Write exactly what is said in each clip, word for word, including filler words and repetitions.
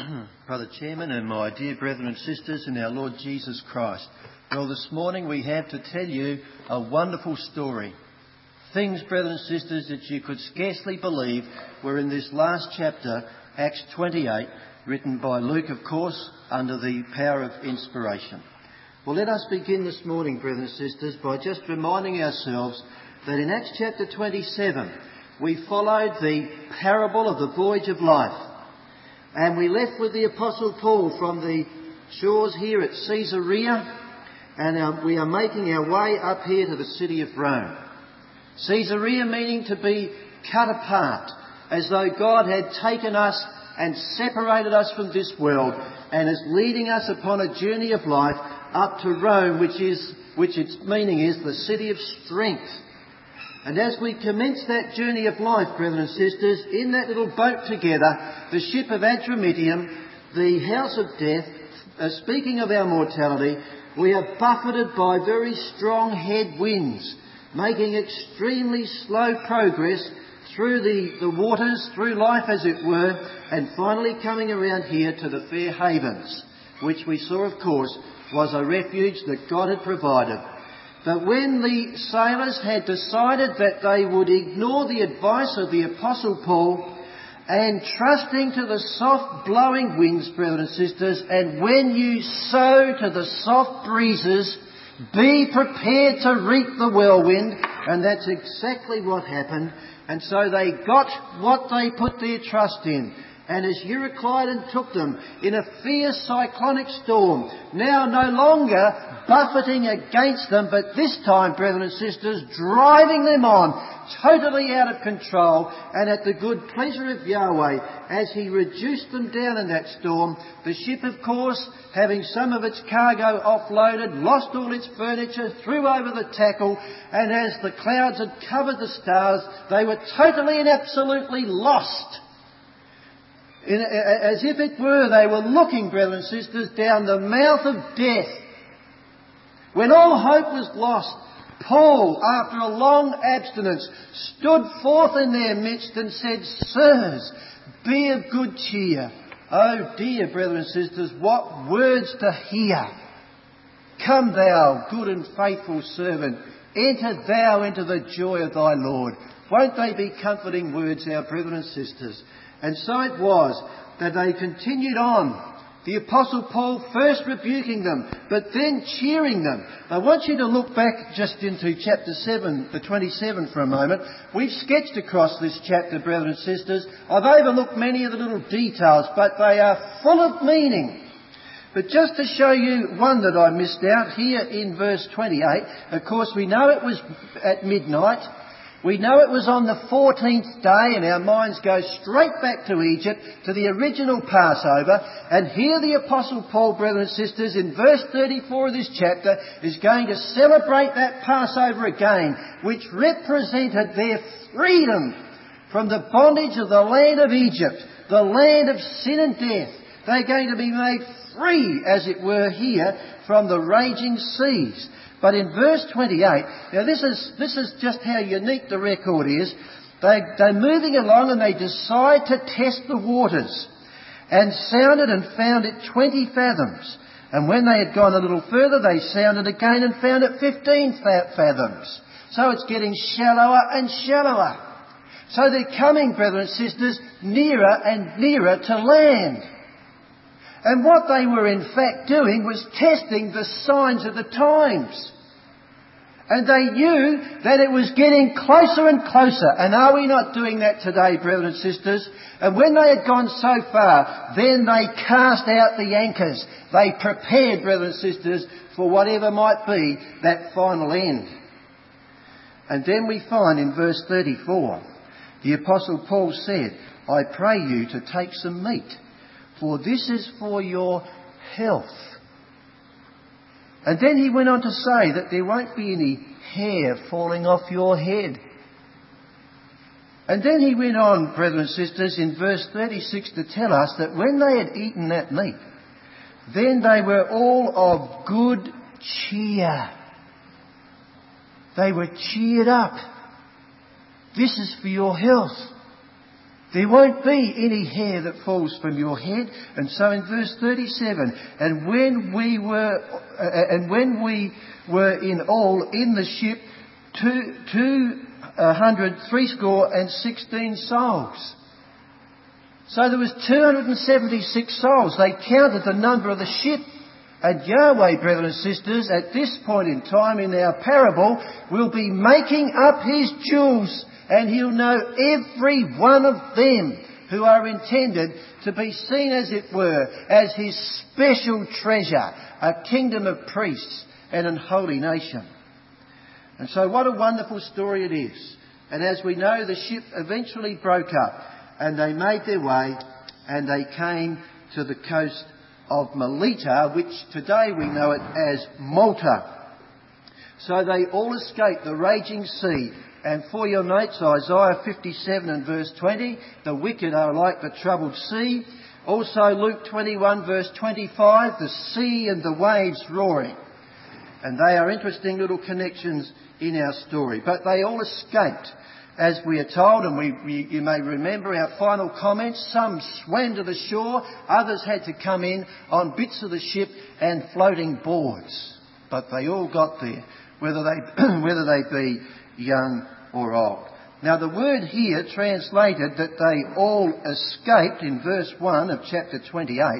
Brother Chairman and my dear brethren and sisters in our Lord Jesus Christ. Well, this morning we have to tell you a wonderful story. Things, brethren and sisters, that you could scarcely believe were in this last chapter, Acts twenty-eight, written by Luke, of course, under the power of inspiration. Well, let us begin this morning, brethren and sisters, by just reminding ourselves that in Acts chapter twenty-seven, we followed the parable of the voyage of life. And we left with the Apostle Paul from the shores here at Caesarea, and uh, we are making our way up here to the city of Rome. Caesarea meaning to be cut apart, as though God had taken us and separated us from this world and is leading us upon a journey of life up to Rome, which is, which its meaning is the city of strength. And as we commence that journey of life, brethren and sisters, in that little boat together, the ship of Adramyttium, the house of death, uh, speaking of our mortality, we are buffeted by very strong headwinds, making extremely slow progress through the, the waters, through life as it were, and finally coming around here to the Fair Havens, which we saw, of course, was a refuge that God had provided. But when the sailors had decided that they would ignore the advice of the Apostle Paul and trusting to the soft blowing winds, brethren and sisters, and when you sow to the soft breezes, be prepared to reap the whirlwind, and that's exactly what happened. And so they got what they put their trust in. And as Euroclydon took them in a fierce cyclonic storm, now no longer buffeting against them, but this time, brethren and sisters, driving them on, totally out of control, and at the good pleasure of Yahweh, as He reduced them down in that storm. The ship, of course, having some of its cargo offloaded, lost all its furniture, threw over the tackle, and as the clouds had covered the stars, they were totally and absolutely lost. In, as if it were, they were looking, brethren and sisters, down the mouth of death. When all hope was lost, Paul, after a long abstinence, stood forth in their midst and said, "Sirs, be of good cheer." Oh dear, brethren and sisters, what words to hear. "Come thou, good and faithful servant, enter thou into the joy of thy Lord." Won't they be comforting words, our brethren and sisters? And so it was that they continued on. The Apostle Paul first rebuking them, but then cheering them. I want you to look back just into chapter seven, the twenty-seven for a moment. We've sketched across this chapter, brethren and sisters. I've overlooked many of the little details, but they are full of meaning. But just to show you one that I missed out here in verse twenty-eight, of course we know it was at midnight. We know it was on the fourteenth day, and our minds go straight back to Egypt, to the original Passover. And here the Apostle Paul, brethren and sisters, in verse thirty-four of this chapter, is going to celebrate that Passover again, which represented their freedom from the bondage of the land of Egypt, the land of sin and death. They're going to be made free, as it were, here from the raging seas. But in verse twenty-eight, now this is this is just how unique the record is. They, they're moving along and they decide to test the waters, and sounded and found it twenty fathoms. And when they had gone a little further, they sounded again and found it fifteen fathoms. So it's getting shallower and shallower. So they're coming, brethren and sisters, nearer and nearer to land. And what they were in fact doing was testing the signs of the times. And they knew that it was getting closer and closer. And are we not doing that today, brethren and sisters? And when they had gone so far, then they cast out the anchors. They prepared, brethren and sisters, for whatever might be that final end. And then we find in verse thirty-four, the Apostle Paul said, "I pray you to take some meat, for this is for your health." And then he went on to say that there won't be any hair falling off your head. And then he went on, brethren and sisters, in verse thirty-six to tell us that when they had eaten that meat, then they were all of good cheer. They were cheered up. This is for your health. There won't be any hair that falls from your head. And so in verse thirty-seven, and when we were, uh, and when we were in all in the ship, two, two hundred, threescore and sixteen souls. So there was two hundred seventy-six souls. They counted the number of the ship. And Yahweh, brethren and sisters, at this point in time in our parable, will be making up his jewels, and he'll know every one of them who are intended to be seen, as it were, as his special treasure, a kingdom of priests and an holy nation. And so what a wonderful story it is. And as we know, the ship eventually broke up, and they made their way, and they came to the coast of Melita, which today we know it as Malta. So they all escaped the raging sea. And for your notes, Isaiah fifty-seven and verse twenty, the wicked are like the troubled sea. Also Luke twenty-one verse twenty-five, the sea and the waves roaring. And they are interesting little connections in our story. But they all escaped, as we are told, and we, we, you may remember our final comments. Some swam to the shore, others had to come in on bits of the ship and floating boards. But they all got there, whether they, whether they be young or old. Now the word here translated that they all escaped in verse one of chapter twenty-eight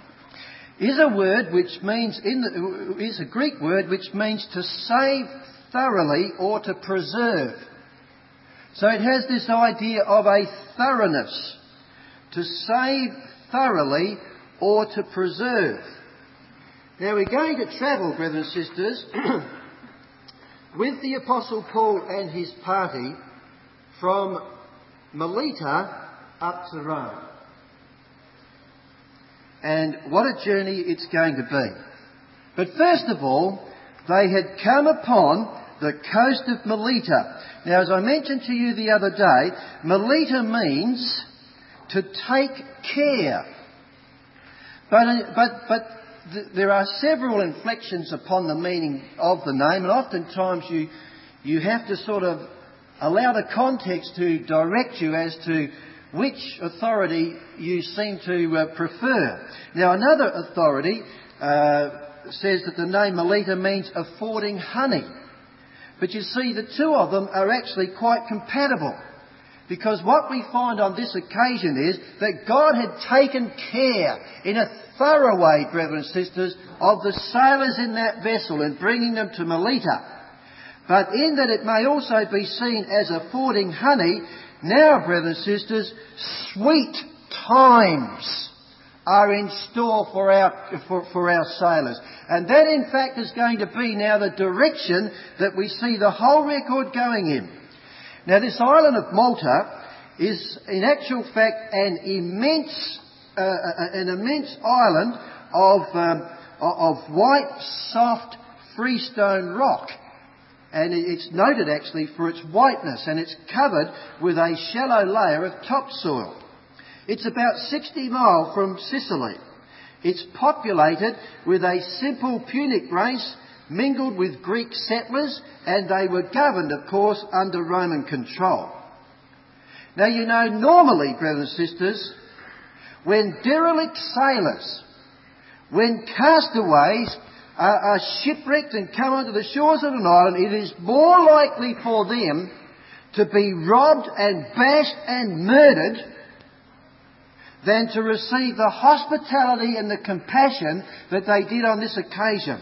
is a word which means, in the, is a Greek word which means to save thoroughly or to preserve. So it has this idea of a thoroughness, to save thoroughly or to preserve. Now we're going to travel, brothers and sisters, with the Apostle Paul and his party from Melita up to Rome. And what a journey it's going to be. But first of all, they had come upon the coast of Melita. Now, as I mentioned to you the other day, Melita means to take care. But, but, but th- there are several inflections upon the meaning of the name, and oftentimes you, you have to sort of allow the context to direct you as to which authority you seem to uh, prefer. Now, another authority uh, says that the name Melita means affording honey. But you see, the two of them are actually quite compatible. Because what we find on this occasion is that God had taken care in a thorough way, brethren and sisters, of the sailors in that vessel and bringing them to Melita. But in that it may also be seen as affording honey, now, brethren and sisters, sweet times are in store for our, for, for our sailors. And that in fact is going to be now the direction that we see the whole record going in. Now this island of Malta is in actual fact an immense, uh, an immense island of, um, of white, soft, freestone rock. And it's noted actually for its whiteness, and it's covered with a shallow layer of topsoil. It's about sixty miles from Sicily. It's populated with a simple Punic race mingled with Greek settlers, and they were governed, of course, under Roman control. Now, you know, normally, brothers and sisters, when derelict sailors, when castaways are, are shipwrecked and come onto the shores of an island, it is more likely for them to be robbed and bashed and murdered than to receive the hospitality and the compassion that they did on this occasion.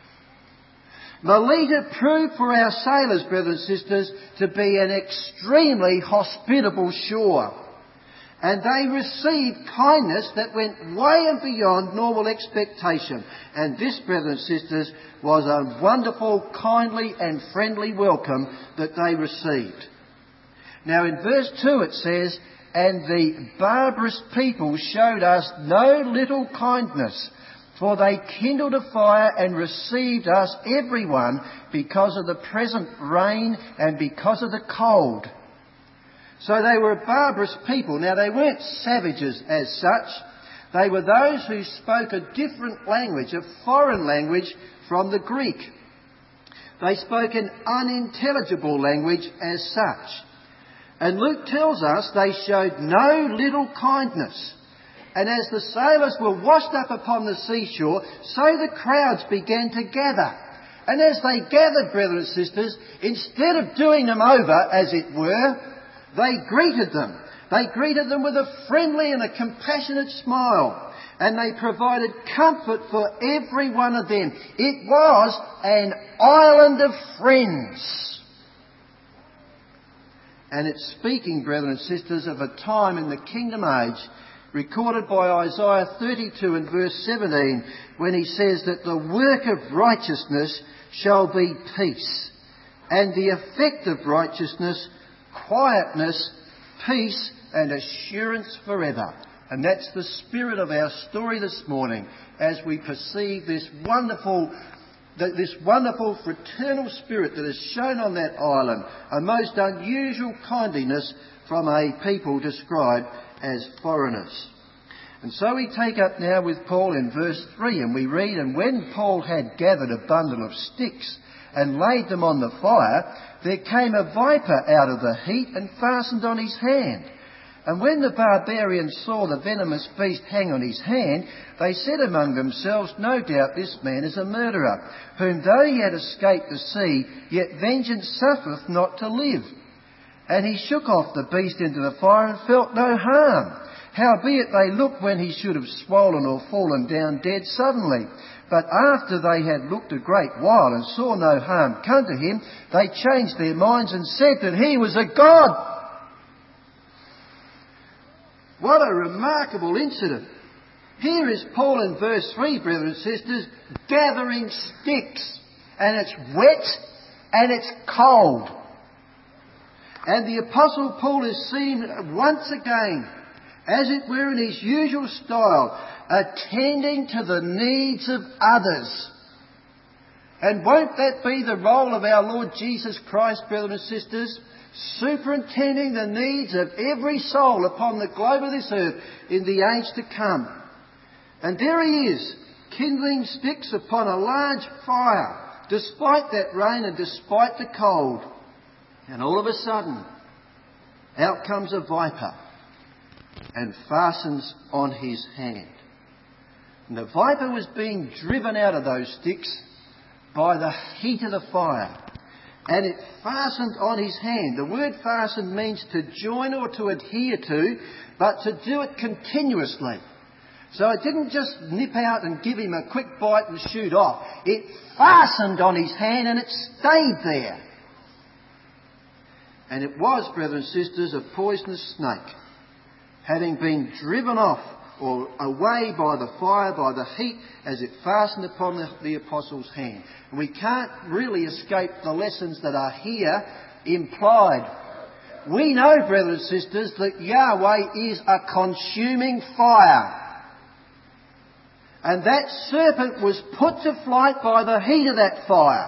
Melita proved for our sailors, brothers and sisters, to be an extremely hospitable shore. And they received kindness that went way and beyond normal expectation. And this, brothers and sisters, was a wonderful, kindly and friendly welcome that they received. Now in verse two it says, "And the barbarous people showed us no little kindness, for they kindled a fire and received us everyone because of the present rain and because of the cold." So they were a barbarous people. Now they weren't savages as such. They were those who spoke a different language, a foreign language from the Greek. They spoke an unintelligible language as such. And Luke tells us they showed no little kindness. And as the sailors were washed up upon the seashore, so the crowds began to gather. And as they gathered, brethren and sisters, instead of doing them over, as it were, they greeted them. They greeted them with a friendly and a compassionate smile. And they provided comfort for every one of them. It was an island of friends. And it's speaking, brethren and sisters, of a time in the kingdom age recorded by Isaiah thirty-two and verse seventeen, when he says that the work of righteousness shall be peace, and the effect of righteousness, quietness, peace and assurance forever. And that's the spirit of our story this morning, as we perceive this wonderful this wonderful fraternal spirit that is shown on that island, a most unusual kindliness from a people described as foreigners. And so we take up now with Paul in verse three, and we read, "And when Paul had gathered a bundle of sticks and laid them on the fire, there came a viper out of the heat and fastened on his hand. And when the barbarians saw the venomous beast hang on his hand, they said among themselves, no doubt this man is a murderer, whom though he had escaped the sea, yet vengeance suffereth not to live. And he shook off the beast into the fire and felt no harm. Howbeit they looked when he should have swollen or fallen down dead suddenly. But after they had looked a great while and saw no harm come to him, they changed their minds and said that he was a god." What a remarkable incident. Here is Paul in verse three, brethren and sisters, gathering sticks. And it's wet and it's cold. And the Apostle Paul is seen once again, as it were in his usual style, attending to the needs of others. And won't that be the role of our Lord Jesus Christ, brethren and sisters? Superintending the needs of every soul upon the globe of this earth in the age to come. And there he is, kindling sticks upon a large fire, despite that rain and despite the cold. And all of a sudden, out comes a viper and fastens on his hand. And the viper was being driven out of those sticks by the heat of the fire. And it fastened on his hand. The word fasten means to join or to adhere to, but to do it continuously. So it didn't just nip out and give him a quick bite and shoot off. It fastened on his hand and it stayed there. And it was, brethren and sisters, a poisonous snake, having been driven off or away by the fire, by the heat, as it fastened upon the, the apostle's hand. And we can't really escape the lessons that are here implied. We know, brethren and sisters, that Yahweh is a consuming fire. And that serpent was put to flight by the heat of that fire.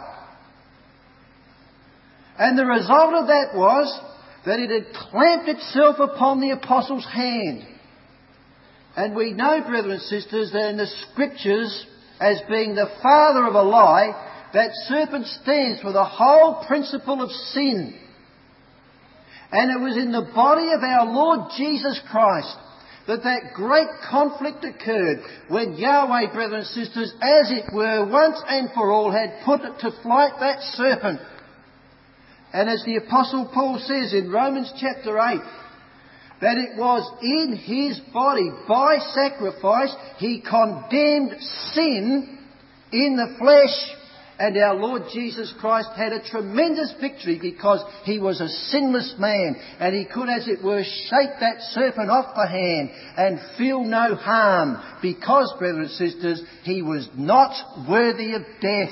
And the result of that was that it had clamped itself upon the apostle's hand. And we know, brethren and sisters, that in the Scriptures, as being the father of a lie, that serpent stands for the whole principle of sin. And it was in the body of our Lord Jesus Christ that that great conflict occurred, when Yahweh, brethren and sisters, as it were, once and for all, had put to flight that serpent. And as the Apostle Paul says in Romans chapter eight, that it was in his body, by sacrifice, he condemned sin in the flesh. And our Lord Jesus Christ had a tremendous victory because he was a sinless man. And he could, as it were, shake that serpent off the hand and feel no harm. Because, brethren and sisters, he was not worthy of death.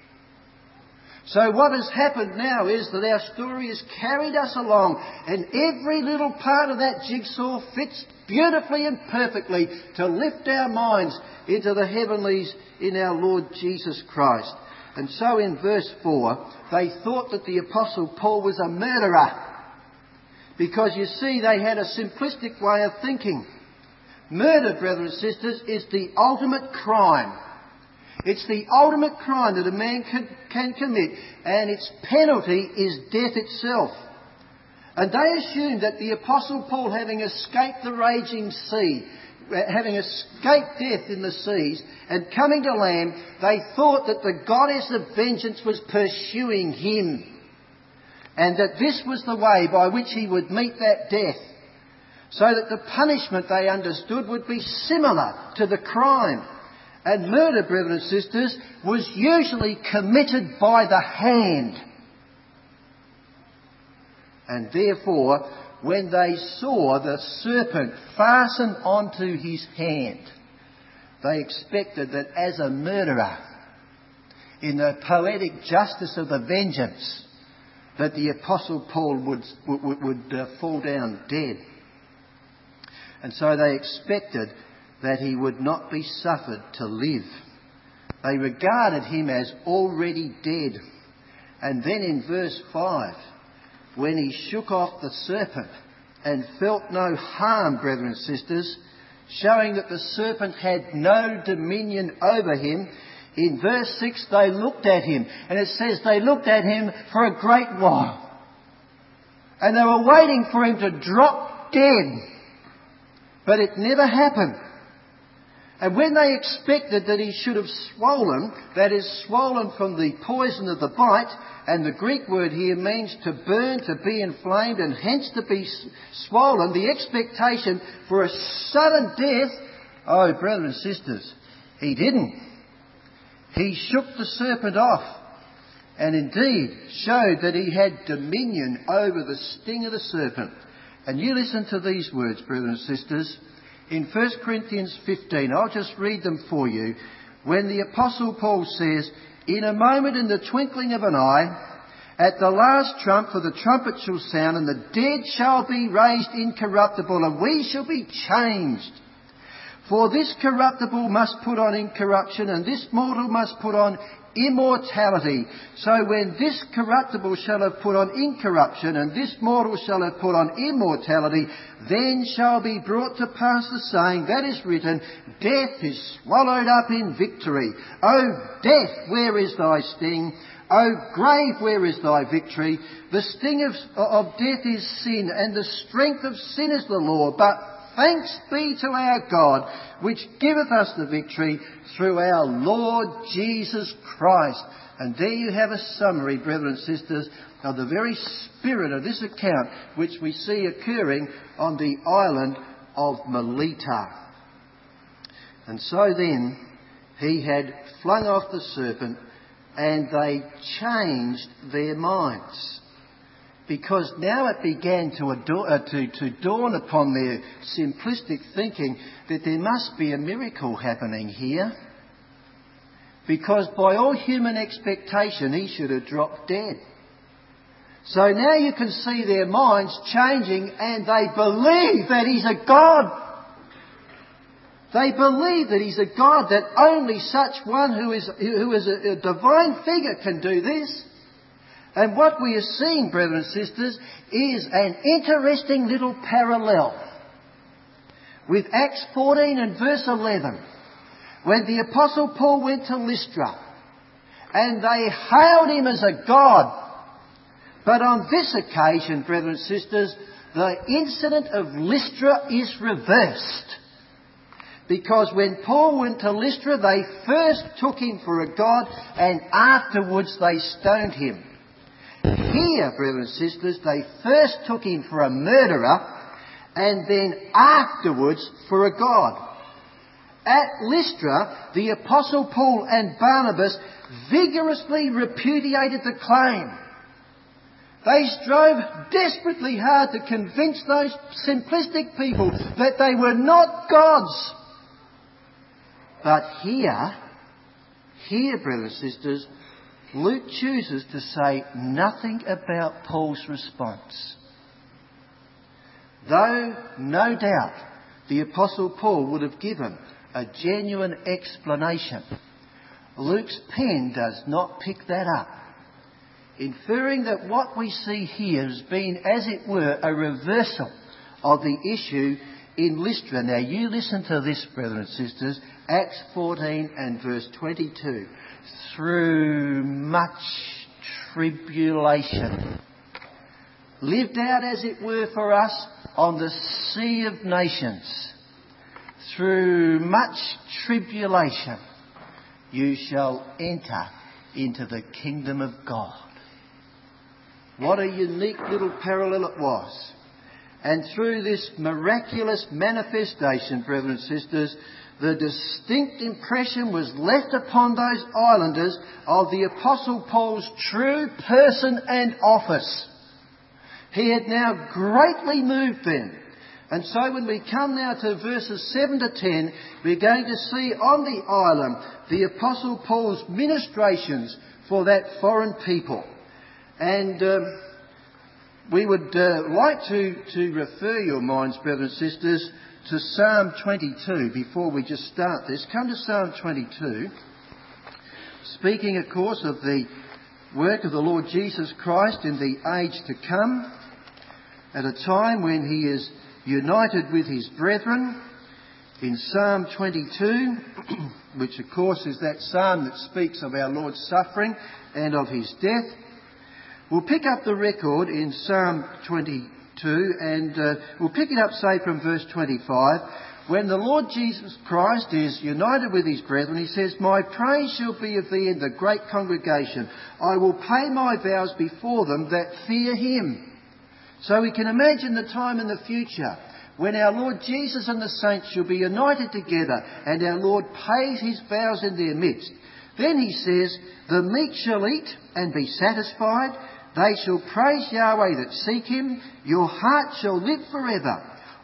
So what has happened now is that our story has carried us along, and every little part of that jigsaw fits beautifully and perfectly to lift our minds into the heavenlies in our Lord Jesus Christ. And so in verse four, they thought that the Apostle Paul was a murderer, because you see, they had a simplistic way of thinking. Murder, brethren and sisters, is the ultimate crime. It's the ultimate crime that a man can, can commit, and its penalty is death itself. And they assumed that the Apostle Paul, having escaped the raging sea, having escaped death in the seas and coming to land, they thought that the goddess of vengeance was pursuing him, and that this was the way by which he would meet that death, so that the punishment, they understood, would be similar to the crime. And murder, brethren and sisters, was usually committed by the hand. And therefore, when they saw the serpent fastened onto his hand, they expected that as a murderer, in the poetic justice of the vengeance, that the Apostle Paul would, would, would uh, fall down dead. And so they expected that he would not be suffered to live. They regarded him as already dead. And then in verse five, when he shook off the serpent and felt no harm, brethren and sisters, showing that the serpent had no dominion over him, in verse six they looked at him, and it says they looked at him for a great while. And they were waiting for him to drop dead. But it never happened. And when they expected that he should have swollen, that is, swollen from the poison of the bite, and the Greek word here means to burn, to be inflamed, and hence to be swollen, the expectation for a sudden death, oh, brothers and sisters, he didn't. He shook the serpent off, and indeed showed that he had dominion over the sting of the serpent. And you listen to these words, brothers and sisters. In First Corinthians fifteen, I'll just read them for you, when the Apostle Paul says, "In a moment, in the twinkling of an eye, at the last trump, for the trumpet shall sound, and the dead shall be raised incorruptible, and we shall be changed. For this corruptible must put on incorruption, and this mortal must put on immortality. So when this corruptible shall have put on incorruption, and this mortal shall have put on immortality, then shall be brought to pass the saying that is written, Death is swallowed up in victory. O death, where is thy sting? O grave, where is thy victory? The sting of, of death is sin, and the strength of sin is the law. But thanks be to our God, which giveth us the victory through our Lord Jesus Christ." And there you have a summary, brethren and sisters, of the very spirit of this account which we see occurring on the island of Melita. And so then, he had flung off the serpent, and they changed their minds. Because now it began to, adore, uh, to, to dawn upon their simplistic thinking that there must be a miracle happening here. Because by all human expectation, he should have dropped dead. So now you can see their minds changing, and they believe that he's a God. They believe that he's a God, that only such one who is, who is a, a divine figure can do this. And what we are seeing, brethren and sisters, is an interesting little parallel with Acts fourteen and verse eleven, when the Apostle Paul went to Lystra, and they hailed him as a god. But on this occasion, brethren and sisters, the incident of Lystra is reversed. Because when Paul went to Lystra, they first took him for a god, and afterwards they stoned him. Here, brothers and sisters, they first took him for a murderer, and then afterwards for a god. At Lystra, the Apostle Paul and Barnabas vigorously repudiated the claim. They strove desperately hard to convince those simplistic people that they were not gods. But here, here, brothers and sisters, Luke chooses to say nothing about Paul's response. Though, no doubt, the Apostle Paul would have given a genuine explanation, Luke's pen does not pick that up, inferring that what we see here has been, as it were, a reversal of the issue in Lystra. Now you listen to this, brethren and sisters, Acts fourteen and verse twenty-two. Through much tribulation, lived out, as it were, for us on the sea of nations. Through much tribulation, you shall enter into the kingdom of God. What a unique little parallel it was. And through this miraculous manifestation, brethren and sisters, the distinct impression was left upon those islanders of the Apostle Paul's true person and office. He had now greatly moved them. And so when we come now to verses seven to ten, we're going to see on the island the Apostle Paul's ministrations for that foreign people. And um, we would uh, like to, to refer your minds, brothers and sisters, to Psalm twenty-two before we just start this. Come to Psalm twenty-two. Speaking, of course, of the work of the Lord Jesus Christ in the age to come, at a time when he is united with his brethren. In Psalm twenty-two, which of course is that psalm that speaks of our Lord's suffering and of his death. We'll pick up the record in Psalm twenty-two and uh, we'll pick it up, say, from verse twenty-five. When the Lord Jesus Christ is united with his brethren, he says, "My praise shall be of thee in the great congregation. I will pay my vows before them that fear him." So we can imagine the time in the future when our Lord Jesus and the saints shall be united together and our Lord pays his vows in their midst. Then he says, "The meek shall eat and be satisfied. They shall praise Yahweh that seek him. Your heart shall live forever.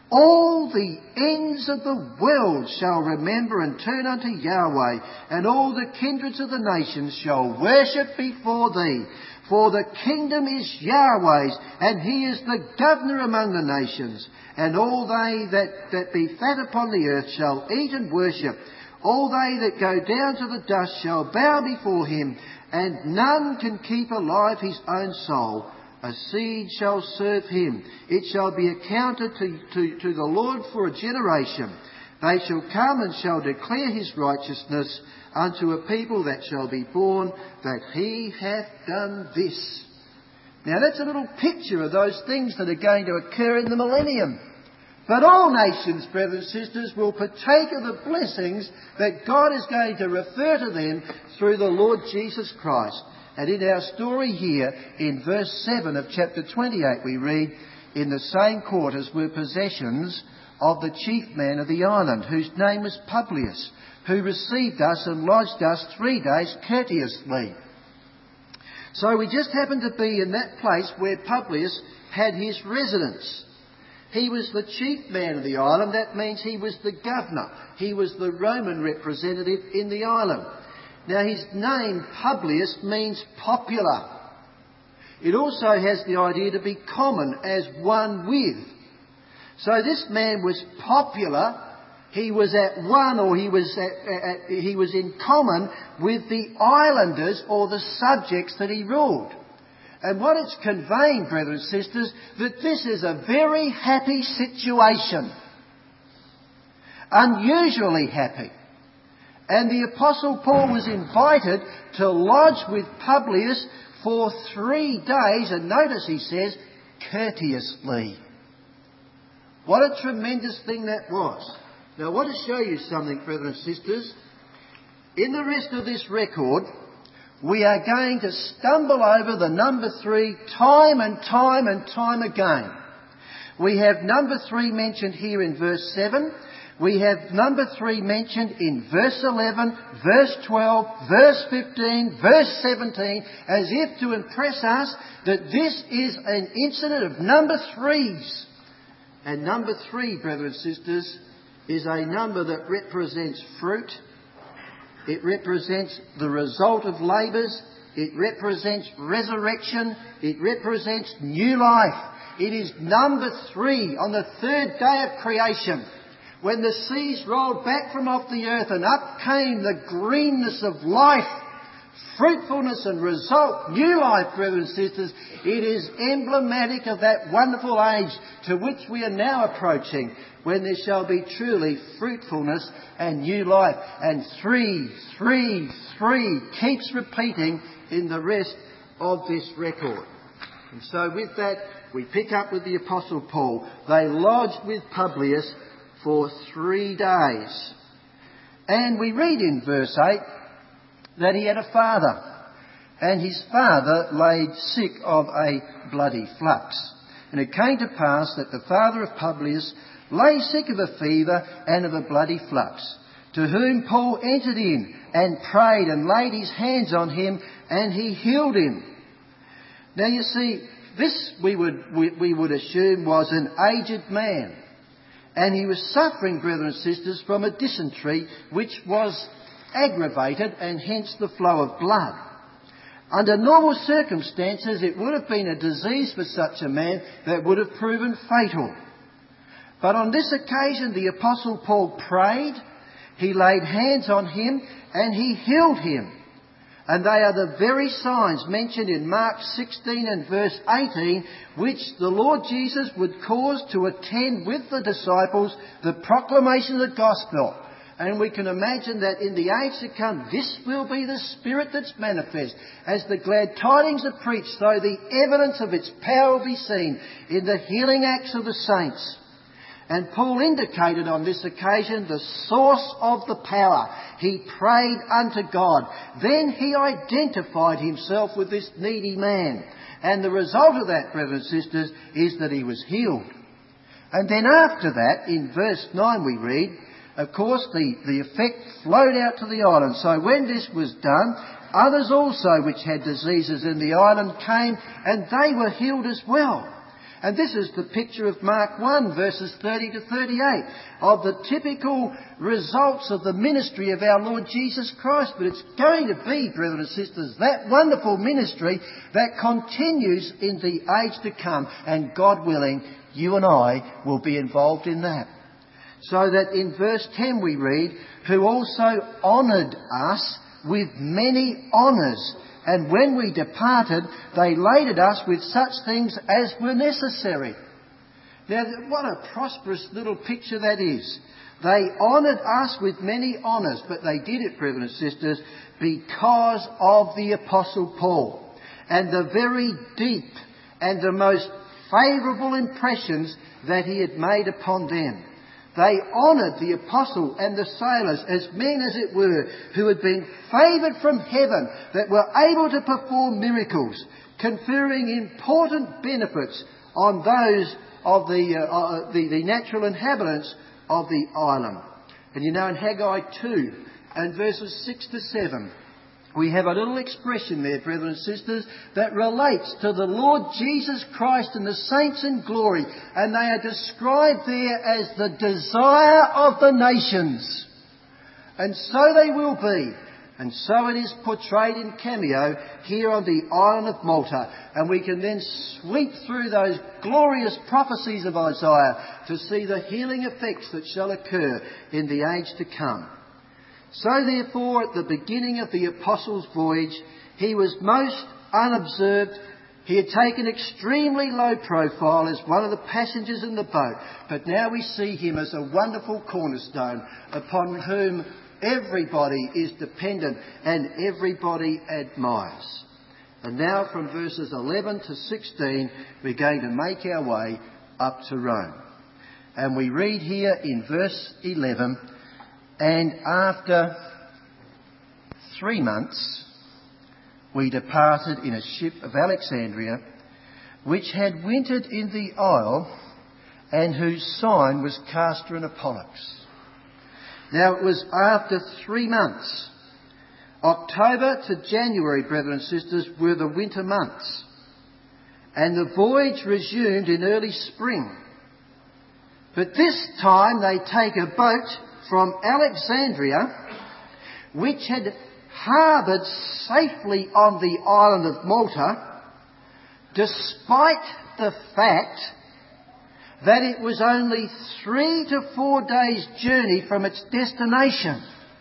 All the ends of the world shall remember and turn unto Yahweh, and all the kindreds of the nations shall worship before thee. For the kingdom is Yahweh's, and he is the governor among the nations. And all they that, that be fat upon the earth shall eat and worship. All they that go down to the dust shall bow before him, and none can keep alive his own soul. A seed shall serve him. It shall be accounted to, to, to the Lord for a generation. They shall come and shall declare his righteousness unto a people that shall be born, that he hath done this." Now that's a little picture of those things that are going to occur in the millennium. But all nations, brothers and sisters, will partake of the blessings that God is going to refer to them through the Lord Jesus Christ. And in our story here, in verse seven of chapter twenty-eight, we read, "In the same quarters were possessions of the chief man of the island, whose name was Publius, who received us and lodged us three days courteously." So we just happened to be in that place where Publius had his residence. He was the chief man of the island. That means he was the governor. He was the Roman representative in the island. Now his name, Publius, means popular. It also has the idea to be common, as one with. So this man was popular. He was at one, or he was at, at, he was in common with the islanders or the subjects that he ruled. And what it's conveying, brothers and sisters, that this is a very happy situation. Unusually happy. And the Apostle Paul was invited to lodge with Publius for three days, and notice he says, courteously. What a tremendous thing that was. Now I want to show you something, brothers and sisters. In the rest of this record, we are going to stumble over the number three time and time and time again. We have number three mentioned here in verse seven. We have number three mentioned in verse eleven, verse twelve, verse fifteen, verse seventeen, as if to impress us that this is an incident of number threes. And number three, brothers and sisters, is a number that represents fruit. It represents the result of labours. It represents resurrection. It represents new life. It is number three on the third day of creation, when the seas rolled back from off the earth and up came the greenness of life, fruitfulness and result, new life, brothers and sisters. It is emblematic of that wonderful age to which we are now approaching, when there shall be truly fruitfulness and new life. And three, three, three keeps repeating in the rest of this record. And so with that, we pick up with the Apostle Paul. They lodged with Publius for three days. And we read in verse eight that he had a father, and his father laid sick of a bloody flux. And it came to pass that the father of Publius lay sick of a fever and of a bloody flux, to whom Paul entered in and prayed and laid his hands on him, and he healed him. Now you see, this we would, we, we would assume was an aged man. And he was suffering, brethren and sisters, from a dysentery which was aggravated and hence the flow of blood. Under normal circumstances, it would have been a disease for such a man that would have proven fatal. But on this occasion, the Apostle Paul prayed, he laid hands on him, and he healed him. And they are the very signs mentioned in Mark sixteen and verse eighteen, which the Lord Jesus would cause to attend with the disciples the proclamation of the gospel. And we can imagine that in the age to come, this will be the Spirit that's manifest. As the glad tidings are preached, so the evidence of its power will be seen in the healing acts of the saints. And Paul indicated on this occasion the source of the power. He prayed unto God. Then he identified himself with this needy man. And the result of that, brothers and sisters, is that he was healed. And then after that, in verse nine we read, of course, the, the effect flowed out to the island. So when this was done, others also which had diseases in the island came, and they were healed as well. And this is the picture of Mark one, verses thirty to thirty-eight, of the typical results of the ministry of our Lord Jesus Christ. But it's going to be, brothers and sisters, that wonderful ministry that continues in the age to come. And God willing, you and I will be involved in that. So that in verse ten we read, who also honoured us with many honours. And when we departed, they laded us with such things as were necessary. Now, what a prosperous little picture that is. They honoured us with many honours, but they did it, brothers and sisters, because of the Apostle Paul and the very deep and the most favourable impressions that he had made upon them. They honoured the apostle and the sailors as men, as it were, who had been favoured from heaven, that were able to perform miracles, conferring important benefits on those of the, uh, uh, the, the natural inhabitants of the island. And you know, in Haggai two and verses six to seven, we have a little expression there, brothers and sisters, that relates to the Lord Jesus Christ and the saints in glory. And they are described there as the desire of the nations. And so they will be. And so it is portrayed in cameo here on the island of Malta. And we can then sweep through those glorious prophecies of Isaiah to see the healing effects that shall occur in the age to come. So therefore, at the beginning of the Apostles' voyage, he was most unobserved. He had taken extremely low profile as one of the passengers in the boat. But now we see him as a wonderful cornerstone upon whom everybody is dependent and everybody admires. And now from verses eleven to sixteen, we're going to make our way up to Rome. And we read here in verse eleven, and after three months we departed in a ship of Alexandria, which had wintered in the isle, and whose sign was Castor and Pollux. Now it was after three months. October to January, brethren and sisters, were the winter months. And the voyage resumed in early spring. But this time they take a boat from Alexandria, which had harboured safely on the island of Malta, despite the fact that it was only three to four days' journey from its destination.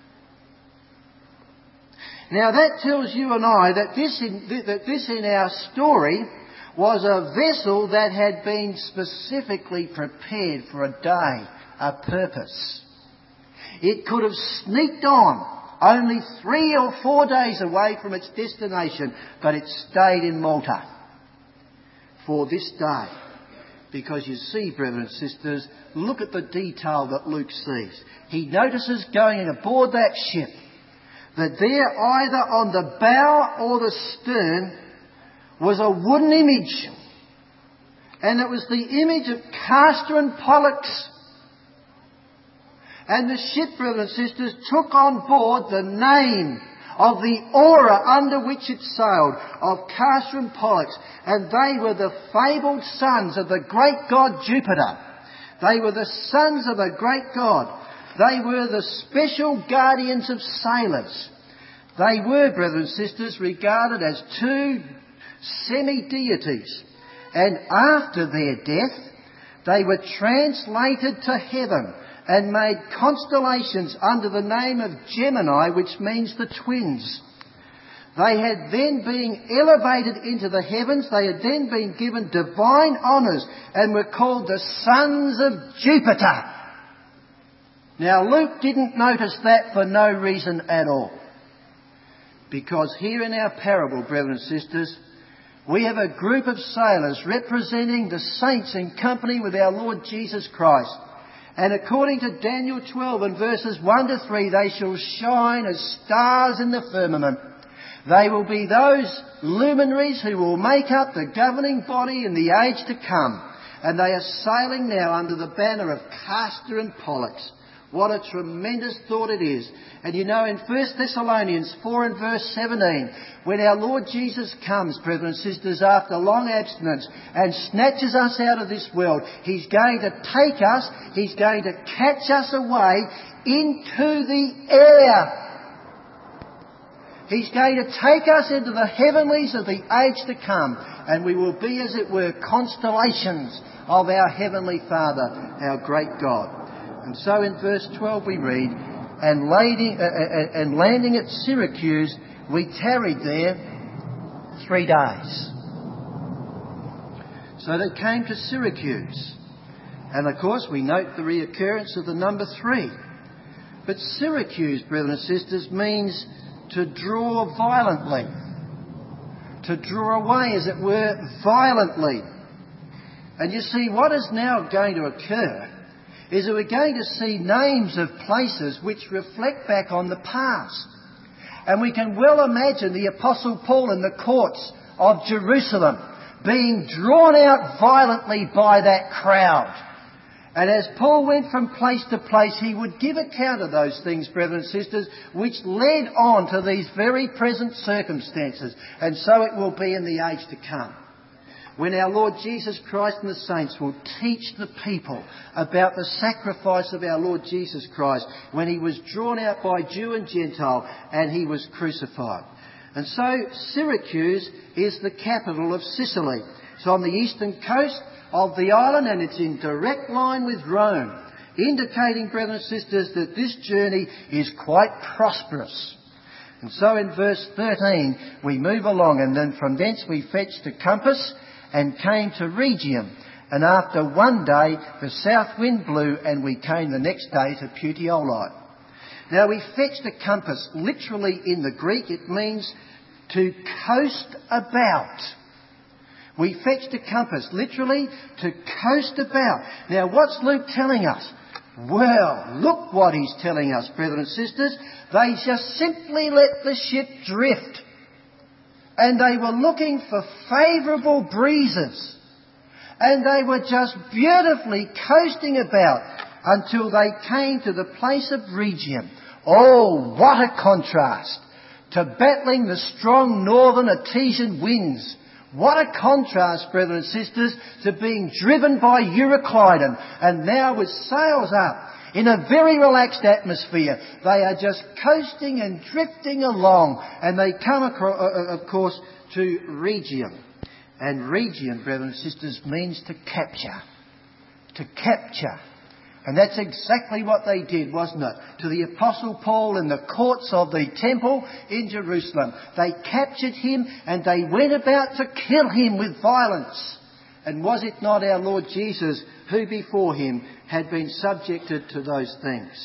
Now that tells you and I that this in, that this in our story was a vessel that had been specifically prepared for a day, a purpose. It could have sneaked on only three or four days away from its destination, but it stayed in Malta for this day. Because you see, brothers and sisters, look at the detail that Luke sees. He notices going aboard that ship that there, either on the bow or the stern, was a wooden image. And it was the image of Castor and Pollux. And the ship, brothers and sisters, took on board the name of the aura under which it sailed, of Castor and Pollux. And they were the fabled sons of the great god Jupiter. They were the sons of a great god. They were the special guardians of sailors. They were, brothers and sisters, regarded as two semi-deities. And after their death, they were translated to heaven and made constellations under the name of Gemini, which means the twins. They had then been elevated into the heavens. They had then been given divine honours and were called the sons of Jupiter. Now, Luke didn't notice that for no reason at all. Because here in our parable, brothers and sisters, we have a group of sailors representing the saints in company with our Lord Jesus Christ. And according to Daniel twelve and verses one to three, they shall shine as stars in the firmament. They will be those luminaries who will make up the governing body in the age to come. And they are sailing now under the banner of Castor and Pollux. What a tremendous thought it is. And you know, in First Thessalonians four and verse seventeen, when our Lord Jesus comes, brothers and sisters, after long abstinence and snatches us out of this world, He's going to take us, He's going to catch us away into the air. He's going to take us into the heavenlies of the age to come, and we will be, as it were, constellations of our Heavenly Father, our great God. And so in verse twelve we read, and, lading, uh, and landing at Syracuse, we tarried there three days. So they came to Syracuse. And of course we note the reoccurrence of the number three. But Syracuse, brothers and sisters, means to draw violently. To draw away, as it were, violently. And you see, what is now going to occur is that we're going to see names of places which reflect back on the past. And we can well imagine the Apostle Paul in the courts of Jerusalem being drawn out violently by that crowd. And as Paul went from place to place, he would give account of those things, brothers and sisters, which led on to these very present circumstances. And so it will be in the age to come, when our Lord Jesus Christ and the saints will teach the people about the sacrifice of our Lord Jesus Christ when He was drawn out by Jew and Gentile and He was crucified. And so Syracuse is the capital of Sicily. It's on the eastern coast of the island, and it's in direct line with Rome, indicating, brothers and sisters, that this journey is quite prosperous. And so in verse thirteen we move along, and then from thence we fetched a compass and came to Rhegium. And after one day the south wind blew, and we came the next day to Puteoli. Now we fetched a compass. Literally in the Greek it means to coast about. We fetched a compass, literally to coast about. Now what's Luke telling us? Well, look what he's telling us, brothers and sisters. They just simply let the ship drift. And they were looking for favourable breezes. And they were just beautifully coasting about until they came to the place of Rhegium. Oh, what a contrast to battling the strong northern Etesian winds. What a contrast, brothers and sisters, to being driven by Euroclydon, and now with sails up in a very relaxed atmosphere. They are just coasting and drifting along, and they come, across, uh, of course, to Rhegium. And Rhegium, brothers and sisters, means to capture. To capture. And that's exactly what they did, wasn't it? To the Apostle Paul in the courts of the temple in Jerusalem. They captured him and they went about to kill him with violence. And was it not our Lord Jesus who before him had been subjected to those things?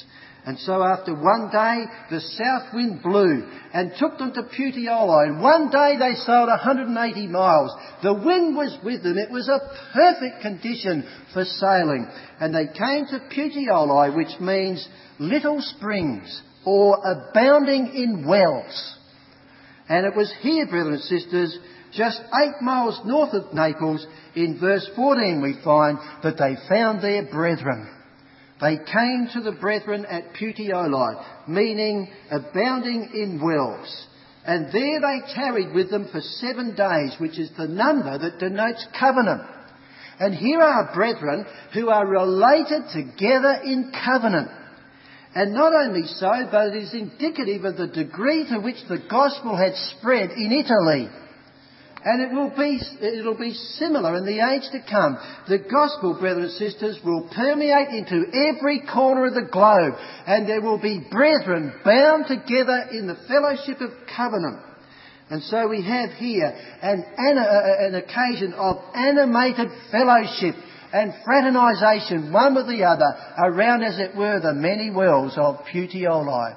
And so after one day, the south wind blew and took them to Puteoli. And one day they sailed one hundred eighty miles. The wind was with them. It was a perfect condition for sailing. And they came to Puteoli, which means little springs or abounding in wells. And it was here, brethren and sisters, just eight miles north of Naples, in verse fourteen we find that they found their brethren. They came to the brethren at Puteoli, meaning abounding in wells. And there they tarried with them for seven days, which is the number that denotes covenant. And here are brethren who are related together in covenant. And not only so, but it is indicative of the degree to which the gospel had spread in Italy. And it will be, it'll be similar in the age to come. The gospel, brothers and sisters, will permeate into every corner of the globe. And there will be brethren bound together in the fellowship of covenant. And so we have here an, an occasion of animated fellowship and fraternisation, one with the other, around, as it were, the many wells of Puteoli.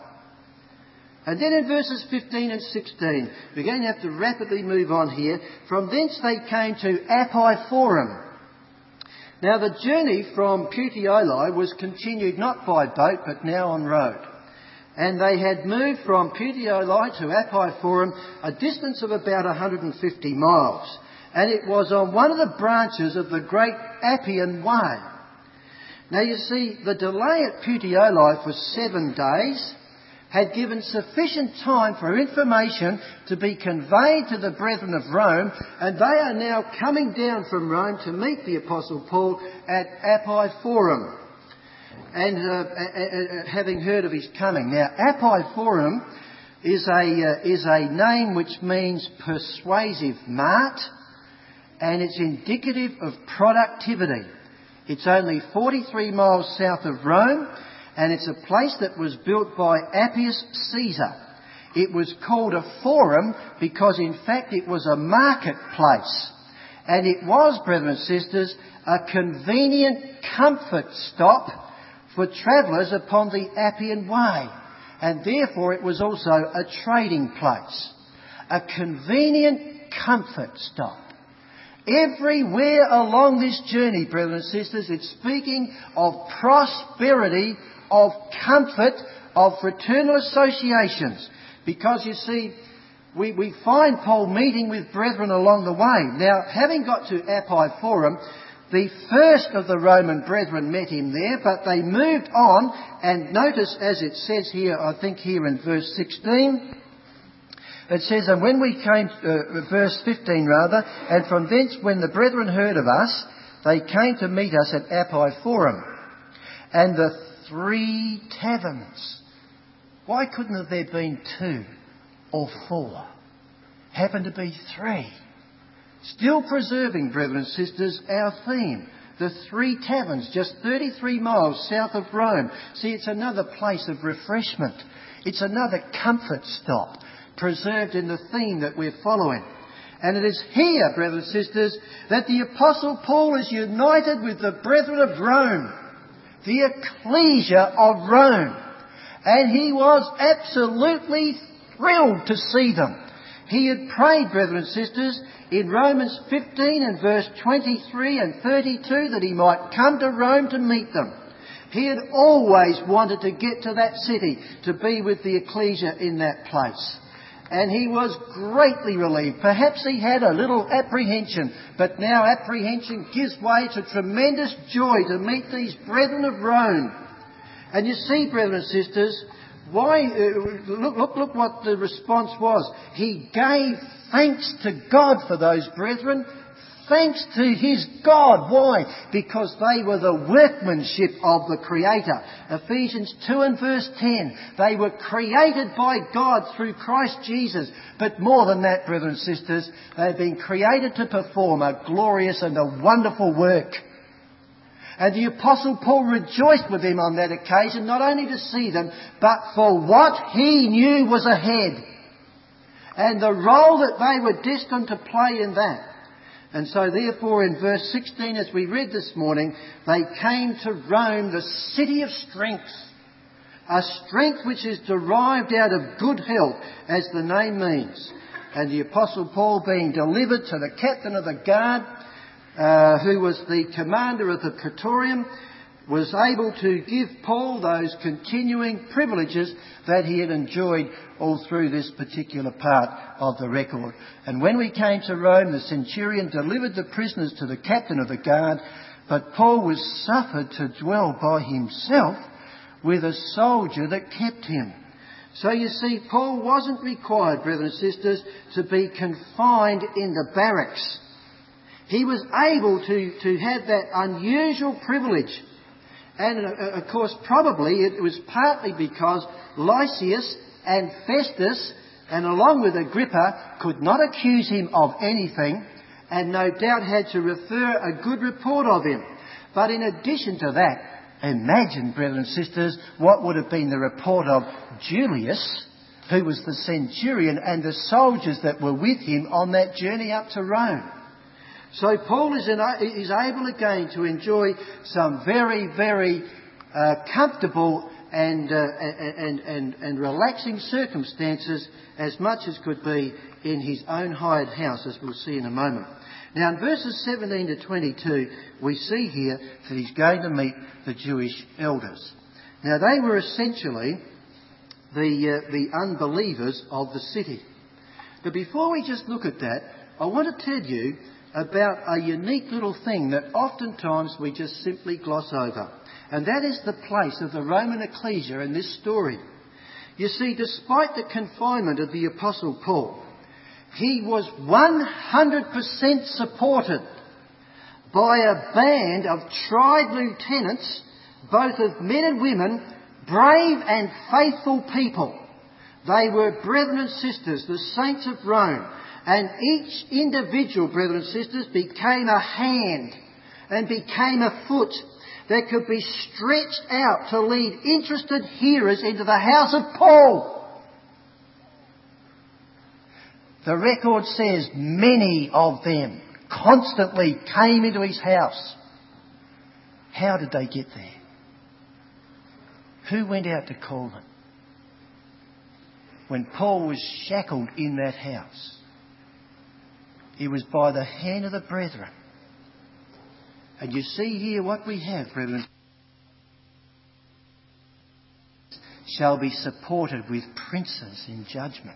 And then in verses fifteen and sixteen, we're going to have to rapidly move on here. From thence they came to Appi Forum. Now the journey from Puteoli was continued not by boat, but now on road. And they had moved from Puteoli to Appi Forum, a distance of about one hundred fifty miles. And it was on one of the branches of the great Appian Way. Now you see, the delay at Puteoli for seven days had given sufficient time for information to be conveyed to the brethren of Rome, and they are now coming down from Rome to meet the Apostle Paul at Appi Forum, and uh, uh, uh, having heard of his coming. Now, Appi Forum is a, uh, is a name which means persuasive mart, and it's indicative of productivity. It's only forty-three miles south of Rome, and it's a place that was built by Appius Caesar. It was called a forum because, in fact, it was a marketplace. And it was, brethren and sisters, a convenient comfort stop for travellers upon the Appian Way. And therefore it was also a trading place. A convenient comfort stop. Everywhere along this journey, brethren and sisters, it's speaking of prosperity, of comfort, of fraternal associations. Because, you see, we, we find Paul meeting with brethren along the way. Now, having got to Appi Forum, the first of the Roman brethren met him there, but they moved on, and notice, as it says here, I think here in verse sixteen, it says, and when we came, uh, verse fifteen rather, and from thence when the brethren heard of us, they came to meet us at Appi Forum. And the three taverns. Why couldn't have there been two or four? Happened to be three. Still preserving, brethren and sisters, our theme. The three taverns, just thirty-three miles south of Rome. See, it's another place of refreshment. It's another comfort stop, preserved in the theme that we're following. And it is here, brethren and sisters, that the Apostle Paul is united with the brethren of Rome, the ecclesia of Rome. And he was absolutely thrilled to see them. He had prayed, brethren and sisters, in Romans fifteen and verse twenty-three and thirty-two that he might come to Rome to meet them. He had always wanted to get to that city, to be with the ecclesia in that place. And he was greatly relieved. Perhaps he had a little apprehension, but now apprehension gives way to tremendous joy to meet these brethren of Rome. And you see, brethren and sisters, why? Uh, look, look, look what the response was. He gave thanks to God for those brethren. Thanks to his God. Why? Because they were the workmanship of the Creator. Ephesians two and verse ten. They were created by God through Christ Jesus. But more than that, brethren and sisters, they've been created to perform a glorious and a wonderful work. And the Apostle Paul rejoiced with them on that occasion, not only to see them, but for what he knew was ahead. And the role that they were destined to play in that. And so therefore in verse sixteen, as we read this morning, they came to Rome, the city of strength, a strength which is derived out of good health, as the name means. And the Apostle Paul, being delivered to the captain of the guard, uh, who was the commander of the Praetorium, was able to give Paul those continuing privileges that he had enjoyed all through this particular part of the record. And when we came to Rome, the centurion delivered the prisoners to the captain of the guard, but Paul was suffered to dwell by himself with a soldier that kept him. So you see, Paul wasn't required, brothers and sisters, to be confined in the barracks. He was able to, to have that unusual privilege. And uh, of course, probably it was partly because Lysias and Festus, and along with Agrippa, could not accuse him of anything, and no doubt had to refer a good report of him. But in addition to that, imagine, brothers and sisters, what would have been the report of Julius, who was the centurion, and the soldiers that were with him on that journey up to Rome. So Paul is, in, is able again to enjoy some very, very uh, comfortable and, uh, and, and, and relaxing circumstances, as much as could be in his own hired house, as we'll see in a moment. Now in verses seventeen to twenty-two, we see here that he's going to meet the Jewish elders. Now they were essentially the, uh, the unbelievers of the city. But before we just look at that, I want to tell you about a unique little thing that oftentimes we just simply gloss over. And that is the place of the Roman ecclesia in this story. You see, despite the confinement of the Apostle Paul, he was one hundred percent supported by a band of tried lieutenants, both of men and women, brave and faithful people. They were brethren and sisters, the saints of Rome. And each individual, brethren and sisters, became a hand and became a foot that could be stretched out to lead interested hearers into the house of Paul. The record says many of them constantly came into his house. How did they get there? Who went out to call them? When Paul was shackled in that house, it was by the hand of the brethren. And you see here what we have, brethren, shall be supported with princes in judgment.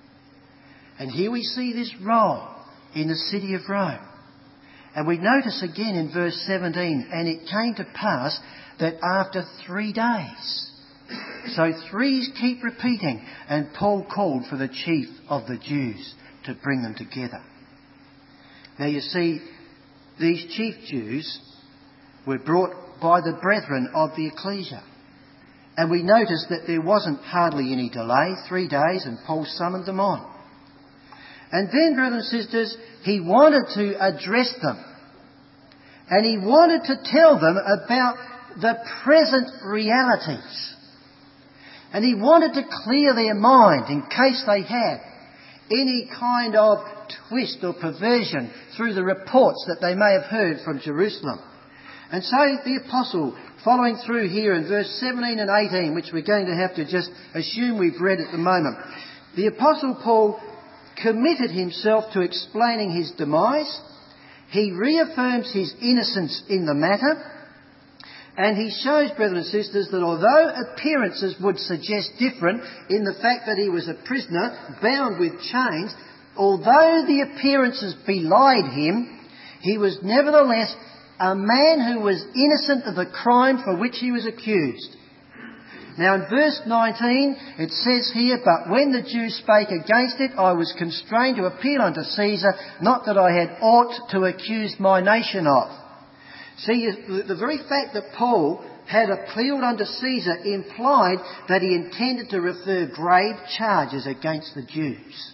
And here we see this role in the city of Rome. And we notice again in verse seventeen, and it came to pass that after three days, so threes keep repeating, and Paul called for the chief of the Jews to bring them together. Now you see, these chief Jews were brought by the brethren of the ecclesia. And we notice that there wasn't hardly any delay, three days, and Paul summoned them on. And then, brothers and sisters, he wanted to address them. And he wanted to tell them about the present realities. And he wanted to clear their mind in case they had any kind of twist or perversion through the reports that they may have heard from Jerusalem. And so the apostle, following through here in verse seventeen and eighteen, which we're going to have to just assume we've read at the moment, the apostle Paul committed himself to explaining his demise. He reaffirms his innocence in the matter. And he shows, brothers and sisters, that although appearances would suggest different in the fact that he was a prisoner bound with chains, although the appearances belied him, he was nevertheless a man who was innocent of the crime for which he was accused. Now in verse nineteen, it says here, "But when the Jews spake against it, I was constrained to appeal unto Caesar, not that I had aught to accuse my nation of." See, the very fact that Paul had appealed unto Caesar implied that he intended to refer grave charges against the Jews.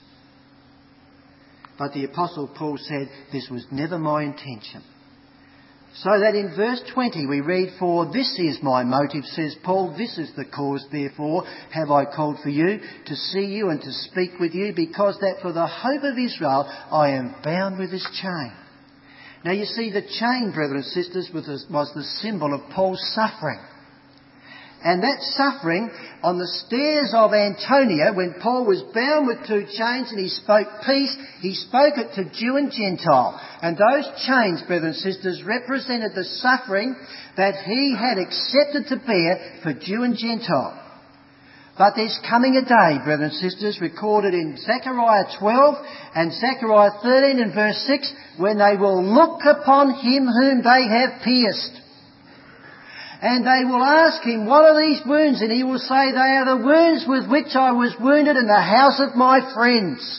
But the Apostle Paul said, "This was never my intention." So that in verse twenty we read, "For this is my motive, says Paul, this is the cause, therefore, have I called for you, to see you and to speak with you, because that for the hope of Israel I am bound with this chain." Now you see, the chain, brothers and sisters, was the symbol of Paul's suffering. And that suffering on the stairs of Antonia, when Paul was bound with two chains and he spoke peace, he spoke it to Jew and Gentile. And those chains, brothers and sisters, represented the suffering that he had accepted to bear for Jew and Gentile. But there's coming a day, brothers and sisters, recorded in Zechariah twelve and Zechariah thirteen and verse six, when they will look upon him whom they have pierced. And they will ask him, what are these wounds? And he will say, they are the wounds with which I was wounded in the house of my friends.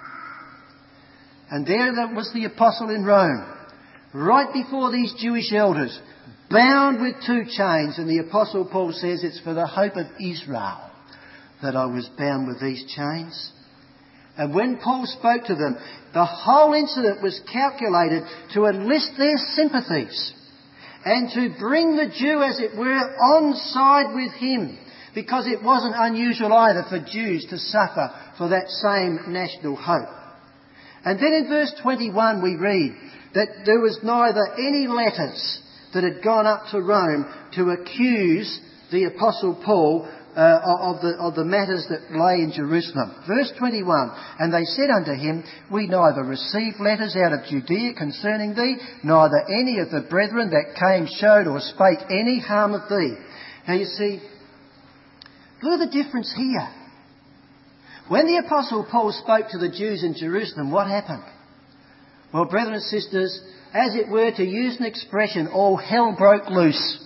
And there was the apostle in Rome, right before these Jewish elders, bound with two chains. And the apostle Paul says, it's for the hope of Israel that I was bound with these chains. And when Paul spoke to them, the whole incident was calculated to enlist their sympathies and to bring the Jew, as it were, on side with him, because it wasn't unusual either for Jews to suffer for that same national hope. And then in verse twenty-one we read that there was neither any letters that had gone up to Rome to accuse the Apostle Paul uh, of, the, of the matters that lay in Jerusalem. Verse twenty-one, and they said unto him, we neither received letters out of Judea concerning thee, neither any of the brethren that came showed or spake any harm of thee. Now you see, look at the difference here. When the Apostle Paul spoke to the Jews in Jerusalem, what happened? Well, brethren and sisters, as it were, to use an expression, all hell broke loose.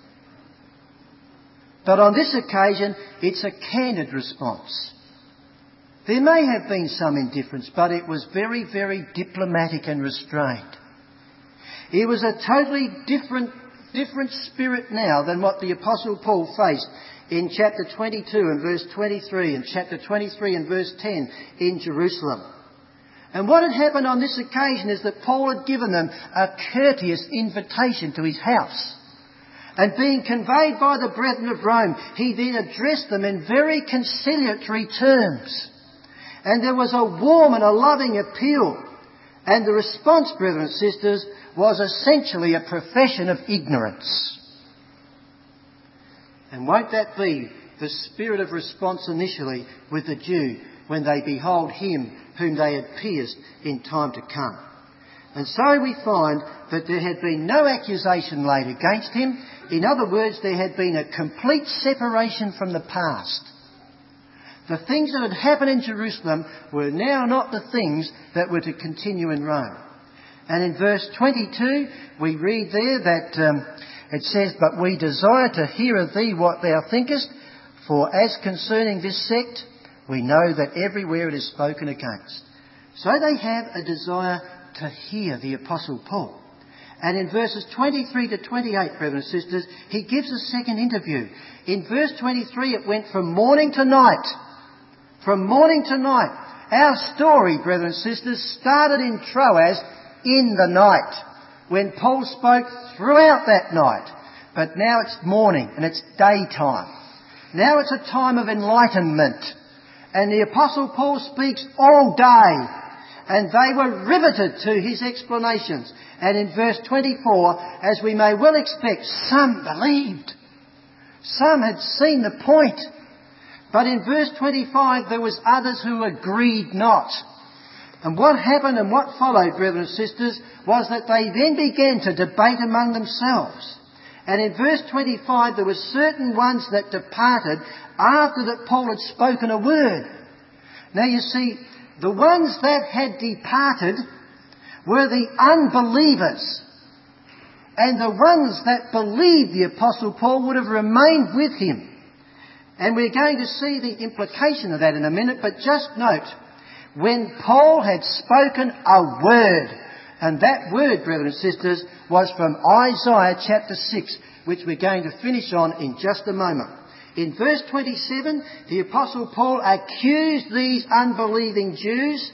But on this occasion, it's a candid response. There may have been some indifference, but it was very, very diplomatic and restrained. It was a totally different, different spirit now than what the Apostle Paul faced in chapter twenty-two and verse twenty-three and chapter twenty-three and verse ten in Jerusalem. And what had happened on this occasion is that Paul had given them a courteous invitation to his house. And being conveyed by the brethren of Rome, he then addressed them in very conciliatory terms. And there was a warm and a loving appeal. And the response, brethren and sisters, was essentially a profession of ignorance. And won't that be the spirit of response initially with the Jew when they behold him whom they had pierced in time to come? And so we find that there had been no accusation laid against him. In other words, there had been a complete separation from the past. The things that had happened in Jerusalem were now not the things that were to continue in Rome. And in verse twenty-two, we read there that um, it says, but we desire to hear of thee what thou thinkest, for as concerning this sect, we know that everywhere it is spoken against. So they have a desire to hear the Apostle Paul. And in verses twenty-three to twenty-eight, brothers and sisters, he gives a second interview. In verse twenty-three, it went from morning to night. From morning to night. Our story, brothers and sisters, started in Troas in the night, when Paul spoke throughout that night. But now it's morning and it's daytime. Now it's a time of enlightenment. And the Apostle Paul speaks all day. And they were riveted to his explanations. And in verse twenty-four, as we may well expect, some believed. Some had seen the point. But in verse twenty-five, there was others who agreed not. And what happened and what followed, brethren and sisters, was that they then began to debate among themselves. And in verse twenty-five, there were certain ones that departed after that Paul had spoken a word. Now you see, the ones that had departed were the unbelievers. And the ones that believed the Apostle Paul would have remained with him. And we're going to see the implication of that in a minute, but just note, when Paul had spoken a word, and that word, brethren and sisters, was from Isaiah chapter six, which we're going to finish on in just a moment. In verse twenty-seven, the Apostle Paul accused these unbelieving Jews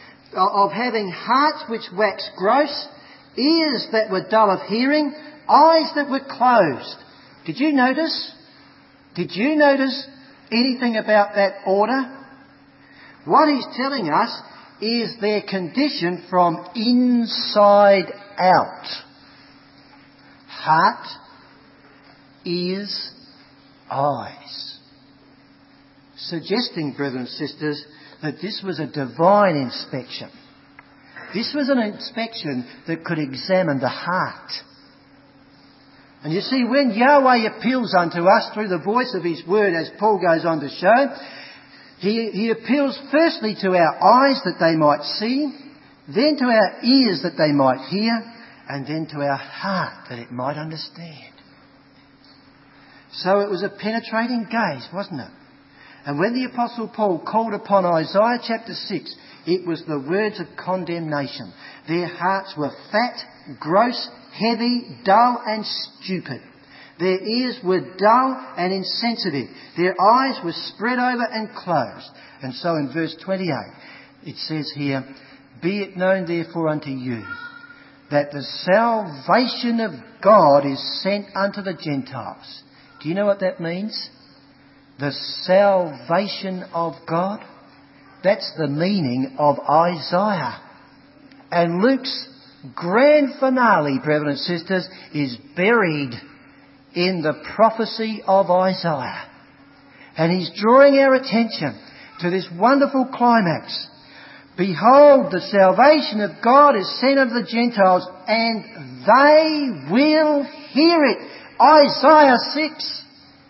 of having hearts which waxed gross, ears that were dull of hearing, eyes that were closed. Did you notice? Did you notice anything about that order? What he's telling us is their condition from inside out. Heart, ears, eyes. Suggesting, brethren and sisters, that this was a divine inspection. This was an inspection that could examine the heart. And you see, when Yahweh appeals unto us through the voice of his word, as Paul goes on to show, he, he appeals firstly to our eyes that they might see, then to our ears that they might hear, and then to our heart that it might understand. So it was a penetrating gaze, wasn't it? And when the Apostle Paul called upon Isaiah chapter six, it was the words of condemnation. Their hearts were fat, gross, heavy, dull and stupid. Their ears were dull and insensitive. Their eyes were spread over and closed. And so in verse twenty-eight, it says here, "Be it known therefore unto you, that the salvation of God is sent unto the Gentiles." Do you know what that means? The salvation of God. That's the meaning of Isaiah. And Luke's grand finale, brethren and sisters, is buried in the prophecy of Isaiah. And he's drawing our attention to this wonderful climax. "Behold, the salvation of God is sent of the Gentiles, and they will hear it." Isaiah six.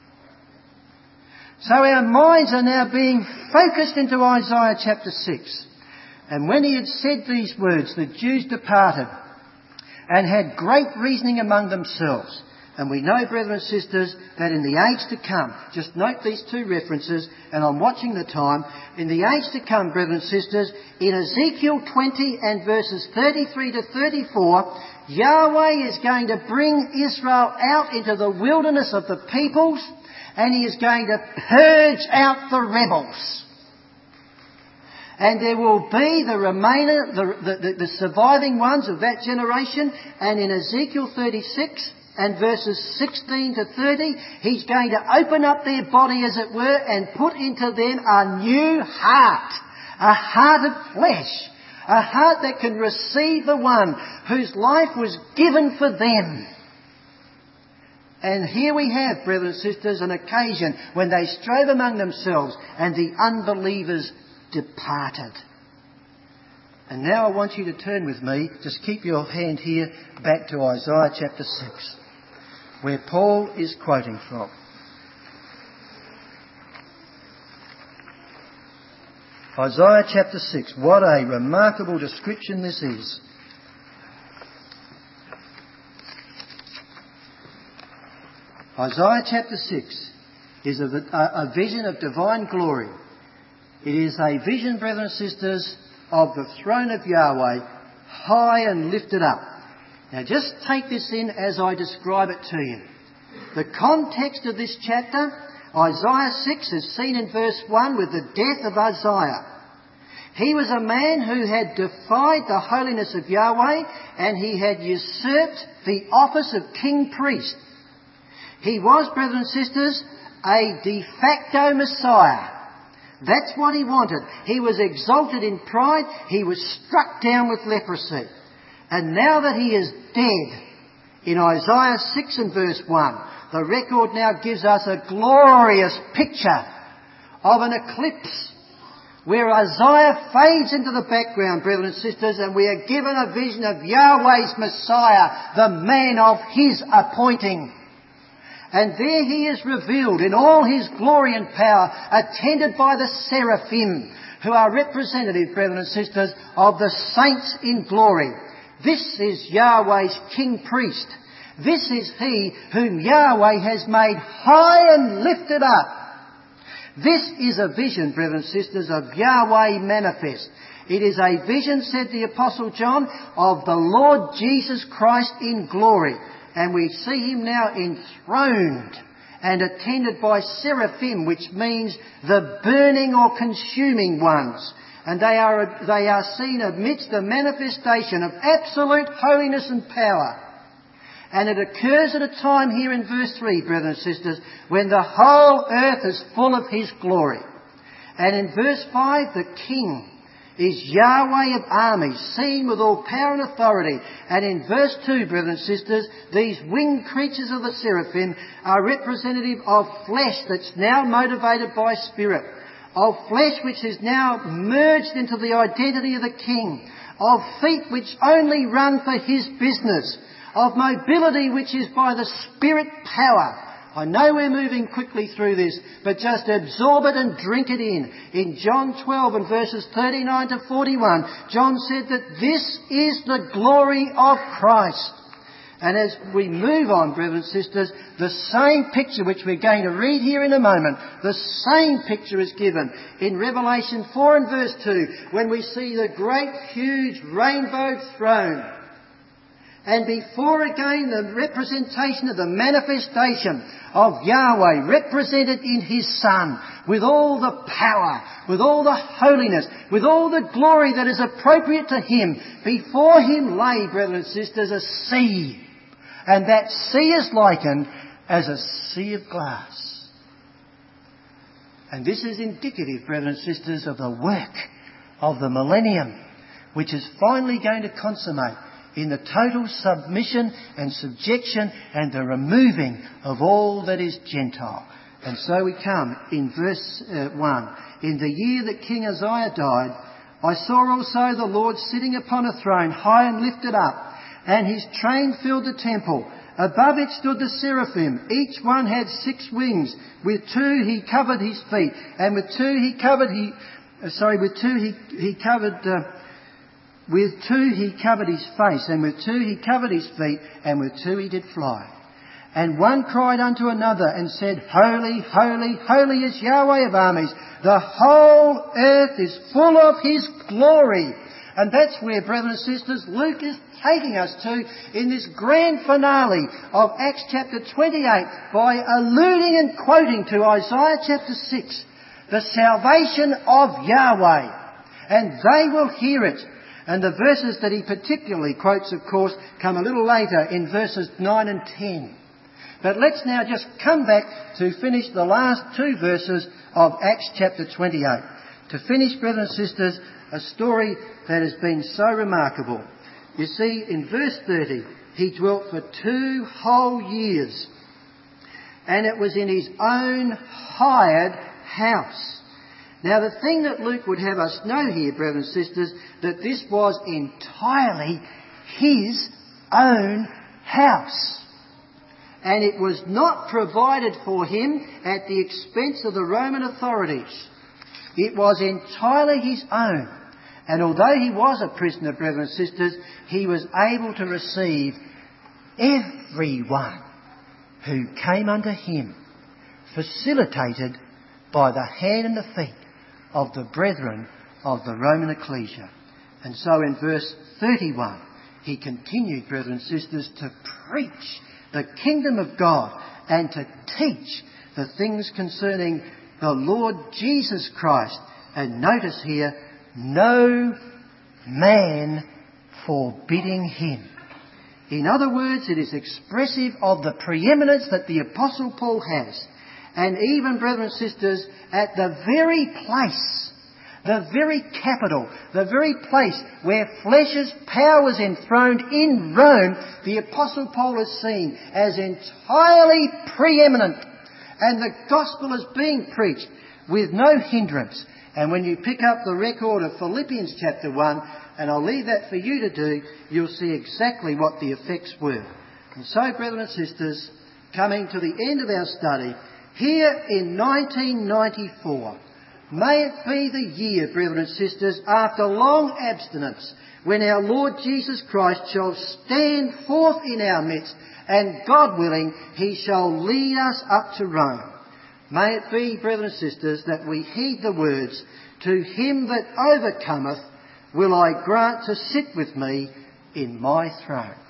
So our minds are now being focused into Isaiah chapter six. "And when he had said these words, the Jews departed and had great reasoning among themselves." And we know, brethren and sisters, that in the age to come, just note these two references, and I'm watching the time, in the age to come, brethren and sisters, in Ezekiel twenty and verses thirty-three to thirty-four, Yahweh is going to bring Israel out into the wilderness of the peoples, and he is going to purge out the rebels. And there will be the remainder, the, the, the surviving ones of that generation, and in Ezekiel thirty-six, and verses sixteen to thirty, he's going to open up their body, as it were, and put into them a new heart. A heart of flesh. A heart that can receive the one whose life was given for them. And here we have, brethren and sisters, an occasion when they strove among themselves and the unbelievers departed. And now I want you to turn with me, just keep your hand here, back to Isaiah chapter six, where Paul is quoting from. Isaiah chapter six. What a remarkable description this is. Isaiah chapter six is a, a, a vision of divine glory. It is a vision, brethren and sisters, of the throne of Yahweh, high and lifted up. Now just take this in as I describe it to you. The context of this chapter, Isaiah six, is seen in verse one with the death of Uzziah. He was a man who had defied the holiness of Yahweh, and he had usurped the office of king priest. He was, brethren and sisters, a de facto Messiah. That's what he wanted. He was exalted in pride. He was struck down with leprosy. And now that he is dead, in Isaiah six and verse one, the record now gives us a glorious picture of an eclipse where Isaiah fades into the background, brethren and sisters, and we are given a vision of Yahweh's Messiah, the man of his appointing. And there he is revealed in all his glory and power, attended by the seraphim, who are representative, brethren and sisters, of the saints in glory. This is Yahweh's king priest. This is he whom Yahweh has made high and lifted up. This is a vision, brethren and sisters, of Yahweh manifest. It is a vision, said the Apostle John, of the Lord Jesus Christ in glory. And we see him now enthroned and attended by seraphim, which means the burning or consuming ones. And they are, they are seen amidst the manifestation of absolute holiness and power. And it occurs at a time here in verse three, brethren and sisters, when the whole earth is full of his glory. And in verse five, the king is Yahweh of armies, seen with all power and authority. And in verse two, brothers and sisters, these winged creatures of the seraphim are representative of flesh that's now motivated by spirit, of flesh which is now merged into the identity of the King, of feet which only run for his business, of mobility which is by the Spirit power. I know we're moving quickly through this, but just absorb it and drink it in. In John twelve and verses thirty-nine to forty-one, John said that this is the glory of Christ. And as we move on, brothers and sisters, the same picture which we're going to read here in a moment, the same picture is given in Revelation four and verse two, when we see the great, huge rainbow throne. And before again the representation of the manifestation of Yahweh represented in His Son, with all the power, with all the holiness, with all the glory that is appropriate to Him, before Him lay, brothers and sisters, a sea. And that sea is likened as a sea of glass. And this is indicative, brothers and sisters, of the work of the millennium, which is finally going to consummate in the total submission and subjection and the removing of all that is Gentile. And so we come in verse uh, one. In the year that King Uzziah died, I saw also the Lord sitting upon a throne, high and lifted up, and his train filled the temple. Above it stood the seraphim. Each one had six wings. With two he covered his feet, and with two he covered he, uh, sorry, with two he he covered. Uh, With two he covered his face, and with two he covered his feet, and with two he did fly. And one cried unto another and said, Holy, holy, holy is Yahweh of armies. The whole earth is full of his glory. And that's where, brothers and sisters, Luke is taking us to in this grand finale of Acts chapter twenty-eight by alluding and quoting to Isaiah chapter six, the salvation of Yahweh. And they will hear it. And the verses that he particularly quotes, of course, come a little later in verses nine and ten. But let's now just come back to finish the last two verses of Acts chapter twenty-eight. To finish, brothers and sisters, a story that has been so remarkable. You see, in verse thirty, he dwelt for two whole years, and it was in his own hired house. Now, the thing that Luke would have us know here, brothers and sisters, that this was entirely his own house. And it was not provided for him at the expense of the Roman authorities. It was entirely his own. And although he was a prisoner, brothers and sisters, he was able to receive everyone who came unto him, facilitated by the hand and the feet of the brethren of the Roman ecclesia. And so in verse thirty-one, he continued, brothers and sisters, to preach the kingdom of God and to teach the things concerning the Lord Jesus Christ. And notice here, no man forbidding him. In other words, it is expressive of the preeminence that the Apostle Paul has. And even, brothers and sisters, at the very place, the very capital, the very place where flesh's power was enthroned in Rome, the Apostle Paul is seen as entirely preeminent. And the gospel is being preached with no hindrance. And when you pick up the record of Philippians chapter one, and I'll leave that for you to do, you'll see exactly what the effects were. And so, brothers and sisters, coming to the end of our study, here in nineteen ninety-four, may it be the year, brethren and sisters, after long abstinence, when our Lord Jesus Christ shall stand forth in our midst, and God willing, he shall lead us up to Rome. May it be, brethren and sisters, that we heed the words, To him that overcometh will I grant to sit with me in my throne.